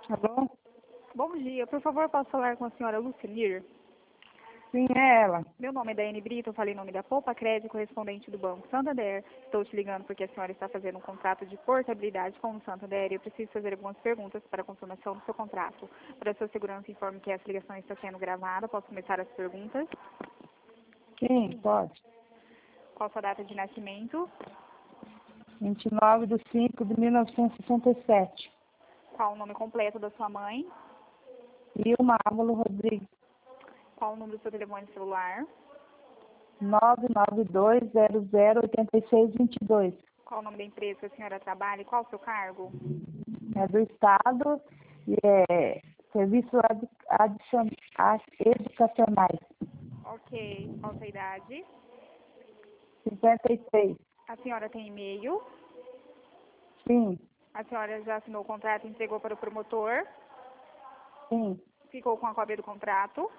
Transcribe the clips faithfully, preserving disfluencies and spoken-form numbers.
Alô? Bom dia, por favor, posso falar com a senhora Lucenir? Sim, é ela. Meu nome é Daiane Brito, eu falei em nome da Poupa Crédito, correspondente do Banco Santander. Estou te ligando porque a senhora está fazendo um contrato de portabilidade com o Santander e eu preciso fazer algumas perguntas para a confirmação do seu contrato. Para sua segurança, informe que essa ligação está sendo gravada. Posso começar as perguntas? Sim, pode. Qual a sua data de nascimento? vinte e nove de cinco de mil novecentos e sessenta e sete. Qual o nome completo da sua mãe? Vilma Ávalo Rodrigues. Qual o número do seu telefone celular? nove nove dois zero zero oito seis dois dois. Qual o nome da empresa que a senhora trabalha e qual o seu cargo? É do Estado e é Serviço adi- adicion- a- Educacionais. Ok. Qual a sua idade? cinquenta e seis. A senhora tem e-mail? Sim, A senhora já assinou o contrato e entregou para o promotor? sim. Ficou com a cópia do contrato?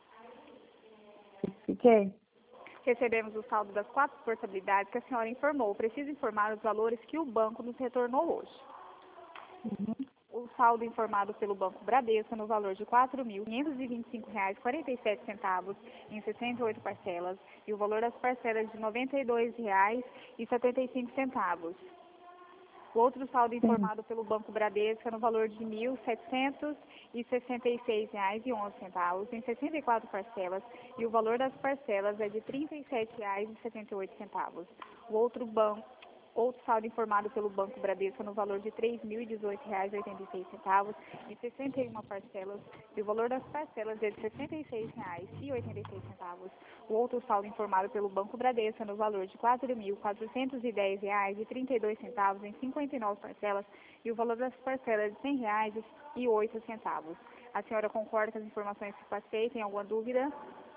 Fiquei. Recebemos o saldo das quatro portabilidades que a senhora informou. Preciso informar os valores que o banco nos retornou hoje. Uhum. O saldo informado pelo Banco Bradesco no valor de quatro mil quinhentos e vinte e cinco reais e quarenta e sete centavos em sessenta e oito parcelas e o valor das parcelas de noventa e dois reais e setenta e cinco centavos. O outro saldo informado pelo Banco Bradesco é no valor de mil setecentos e sessenta e seis reais e onze centavos em sessenta e quatro parcelas e o valor das parcelas é de trinta e sete reais e setenta e oito centavos. O outro banco, outro saldo informado pelo Banco Bradesco é no valor de três mil e dezoito reais e oitenta e seis centavos em sessenta e uma parcelas e o valor das parcelas é de sessenta e seis reais e oitenta e seis centavos. O outro saldo informado pelo Banco Bradesco é no valor de quatro mil quatrocentos e dez reais e trinta e dois centavos em cinquenta e nove parcelas e o valor das parcelas de cem reais e oito centavos. A senhora concorda com as informações que passei? Tem alguma dúvida?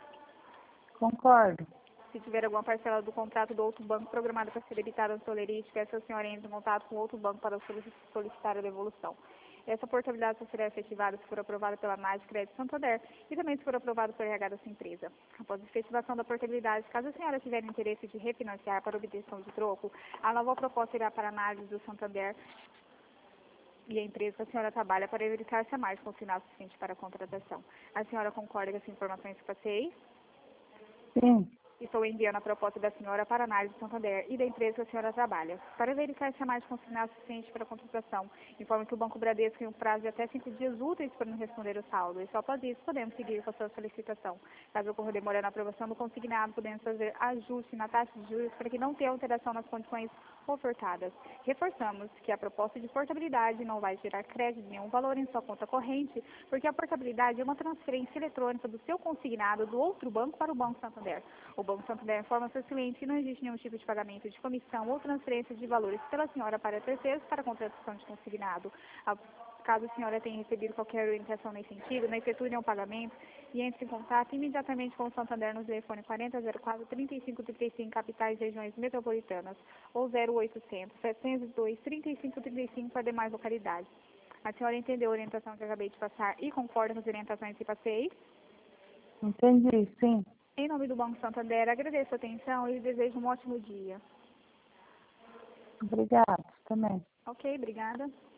Concordo. Se tiver alguma parcela do contrato do outro banco programada para ser debitada no Solerite, peça a senhora entre em contato com outro banco para solicitar a devolução. Essa portabilidade só será efetivada se for aprovada pela análise de crédito Santander e também se for aprovada pelo R H da sua empresa. Após a efetivação da portabilidade, caso a senhora tiver interesse de refinanciar para obtenção de troco, a nova proposta irá para a análise do Santander e a empresa que a senhora trabalha para verificar se há mais com sinal suficiente para a contratação. A senhora concorda com as informações que passei? Sim. Estou enviando a proposta da senhora para análise do Santander e da empresa que a senhora trabalha. Para verificar se há mais consignado suficiente para a contratação, informe que o Banco Bradesco tem um prazo de até cinco dias úteis para nos responder o saldo. E só após isso podemos seguir com a sua solicitação. Caso ocorra demora na aprovação do consignado, podemos fazer ajuste na taxa de juros para que não tenha alteração nas condições ofertadas. Reforçamos que a proposta de portabilidade não vai gerar crédito de nenhum valor em sua conta corrente, porque a portabilidade é uma transferência eletrônica do seu consignado do outro banco para o Banco Santander. O Banco Santander informa ao seu cliente que não existe nenhum tipo de pagamento de comissão ou transferência de valores pela senhora para terceiros para a contratação de consignado. Caso a senhora tenha recebido qualquer orientação nesse sentido, não efetue nenhum pagamento e entre em contato imediatamente com o Santander no telefone quarenta zero quatro, trinta e cinco trinta e cinco, capitais e regiões metropolitanas, ou zero oitocentos, setecentos e dois, trinta e cinco trinta e cinco para demais localidades. A senhora entendeu a orientação que eu acabei de passar e concorda com as orientações que passei? Entendi, sim. Em nome do Banco Santander, agradeço a atenção e desejo um ótimo dia. Obrigado, também. Ok, obrigada.